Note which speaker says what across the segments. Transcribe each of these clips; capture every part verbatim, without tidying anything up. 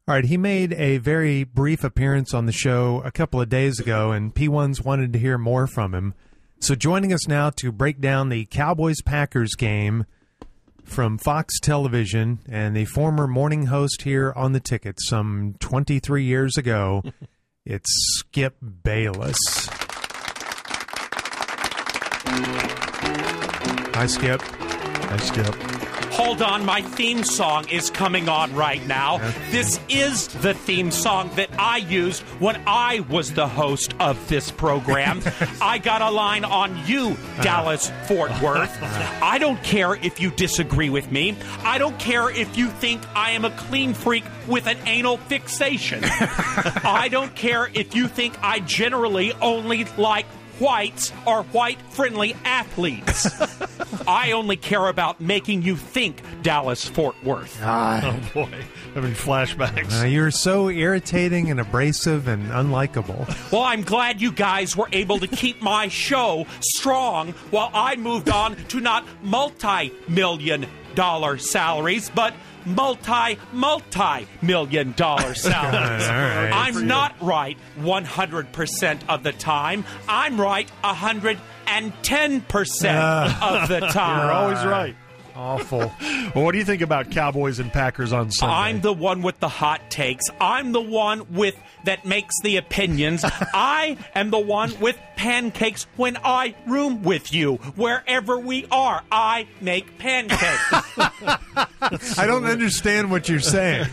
Speaker 1: All right, he made a very brief appearance on the show a couple of days ago, and P ones wanted to hear more from him. So joining us now to break down the Cowboys-Packers game from Fox Television and the former morning host here on The Ticket some twenty-three years ago, it's Skip Bayless. Hi, Skip.
Speaker 2: Hi, Skip.
Speaker 3: Hold on, my theme song is coming on right now. This is the theme song that I used when I was the host of this program. I got a line on you, Dallas Fort Worth. I don't care if you disagree with me. I don't care if you think I am a clean freak with an anal fixation. I don't care if you think I generally only like whites or white-friendly athletes. I only care about making you think, Dallas Fort Worth.
Speaker 2: Oh, boy. Having flashbacks.
Speaker 1: Uh, you're so irritating and abrasive and unlikable.
Speaker 3: Well, I'm glad you guys were able to keep my show strong while I moved on to not multi-million dollar salaries, but multi, multi-million dollar salaries.
Speaker 1: All right.
Speaker 3: I'm not right one hundred percent of the time. I'm right one hundred ten percent
Speaker 1: Uh,
Speaker 3: of the time.
Speaker 2: You're always right.
Speaker 1: Awful.
Speaker 2: Well, what do you think about Cowboys and Packers on Sunday?
Speaker 3: I'm the one with the hot takes. I'm the one with that makes the opinions. I am the one with pancakes when I room with you. Wherever we are, I make pancakes.
Speaker 1: I don't understand what you're saying.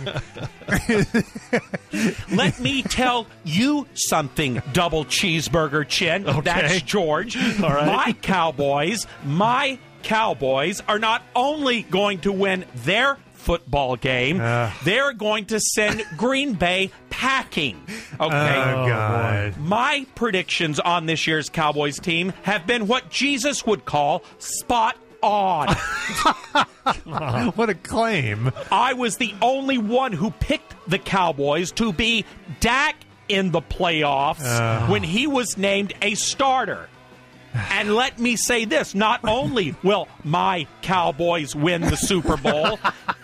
Speaker 3: Let me tell you something, double cheeseburger chin.
Speaker 2: Okay.
Speaker 3: That's George.
Speaker 2: All right.
Speaker 3: My Cowboys, my Cowboys are not only going to win their football game,
Speaker 1: Uh.
Speaker 3: they're going to send Green Bay packing. Okay.
Speaker 1: Oh, God.
Speaker 3: My predictions on this year's Cowboys team have been what Jesus would call spot on.
Speaker 1: What a claim.
Speaker 3: I was the only one who picked the Cowboys to be Dak in the playoffs
Speaker 1: Uh.
Speaker 3: when he was named a starter. And let me say this, not only will my Cowboys win the Super Bowl,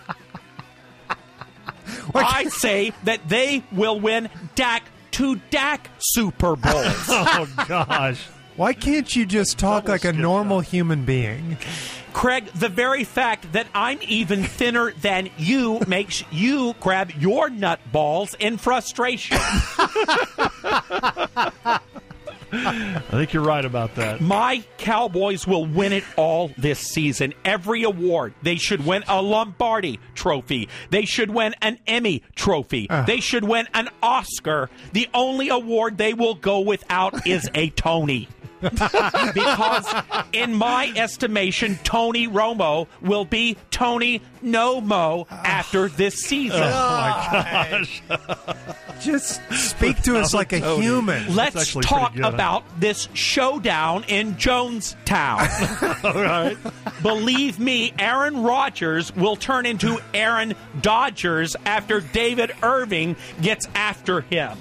Speaker 3: I say that they will win Dak to Dak Super Bowls.
Speaker 2: Oh, gosh.
Speaker 1: Why can't you just talk
Speaker 2: Double
Speaker 1: like a
Speaker 2: skip
Speaker 1: normal human being?
Speaker 3: Craig, the very fact that I'm even thinner than you makes you grab your nut balls in frustration.
Speaker 2: I think you're right about that.
Speaker 3: My Cowboys will win it all this season. Every award. They should win a Lombardi trophy. They should win an Emmy trophy.
Speaker 1: Uh.
Speaker 3: They should win an Oscar. The only award they will go without is a Tony. Because in my estimation, Tony Romo will be Tony No Mo after this season.
Speaker 2: Oh, my gosh.
Speaker 1: Just speak to us like a
Speaker 2: Tony.
Speaker 1: human.
Speaker 3: Let's
Speaker 2: actually
Speaker 3: talk
Speaker 2: pretty good, huh?
Speaker 3: about this showdown in Jonestown.
Speaker 2: All right.
Speaker 3: Believe me, Aaron Rodgers will turn into Aaron Dodgers after David Irving gets after him.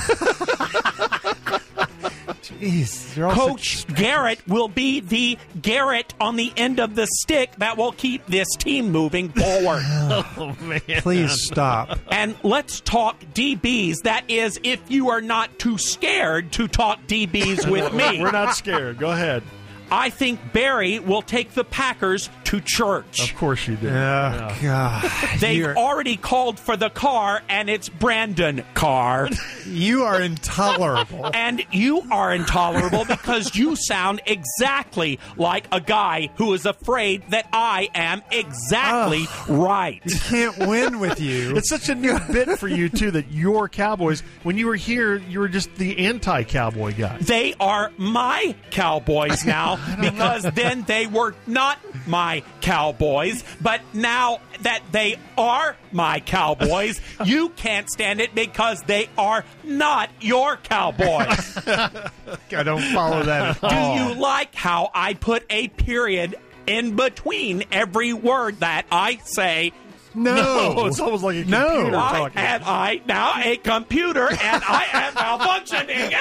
Speaker 1: Jeez, you're all
Speaker 3: Coach
Speaker 1: such-
Speaker 3: Garrett will be the Garrett on the end of the stick that will keep this team moving forward.
Speaker 2: Oh, man.
Speaker 1: Please stop.
Speaker 3: And let's talk D Bs. That is, if you are not too scared to talk D Bs with me.
Speaker 2: We're not scared. Go ahead.
Speaker 3: I think Barry will take the Packers to church.
Speaker 2: Of course you do.
Speaker 1: Oh,
Speaker 2: Yeah.
Speaker 1: God.
Speaker 3: They've
Speaker 1: You're-
Speaker 3: already called for the car, and it's Brandon Carr.
Speaker 1: You are intolerable.
Speaker 3: And you are intolerable because you sound exactly like a guy who is afraid that I am exactly right.
Speaker 1: Can't win with you.
Speaker 2: It's such a new bit for you, too, that you're Cowboys. When you were here, you were just the anti-Cowboy guy.
Speaker 3: They are my Cowboys now because then they were not my Cowboys. But now that they are my Cowboys, you can't stand it because they are not your Cowboys.
Speaker 1: I don't follow that at
Speaker 3: Do
Speaker 1: all.
Speaker 3: you like how I put a period in between every word that I say?
Speaker 1: No.
Speaker 2: Oh, it's almost like a
Speaker 1: No.
Speaker 2: computer
Speaker 3: Why
Speaker 2: talking.
Speaker 3: am I now a computer and I am malfunctioning?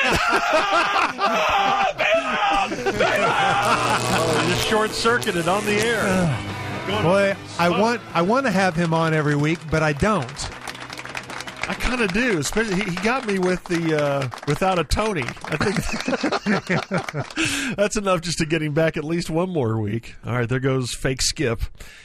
Speaker 2: Oh, you just short-circuited on the air. Going
Speaker 1: Boy,
Speaker 2: on.
Speaker 1: I want I want to have him on every week, but I don't.
Speaker 2: I kind of do. Especially he, he got me with the uh, without a Tony. I think that's enough just to get him back at least one more week. All right, there goes fake Skip.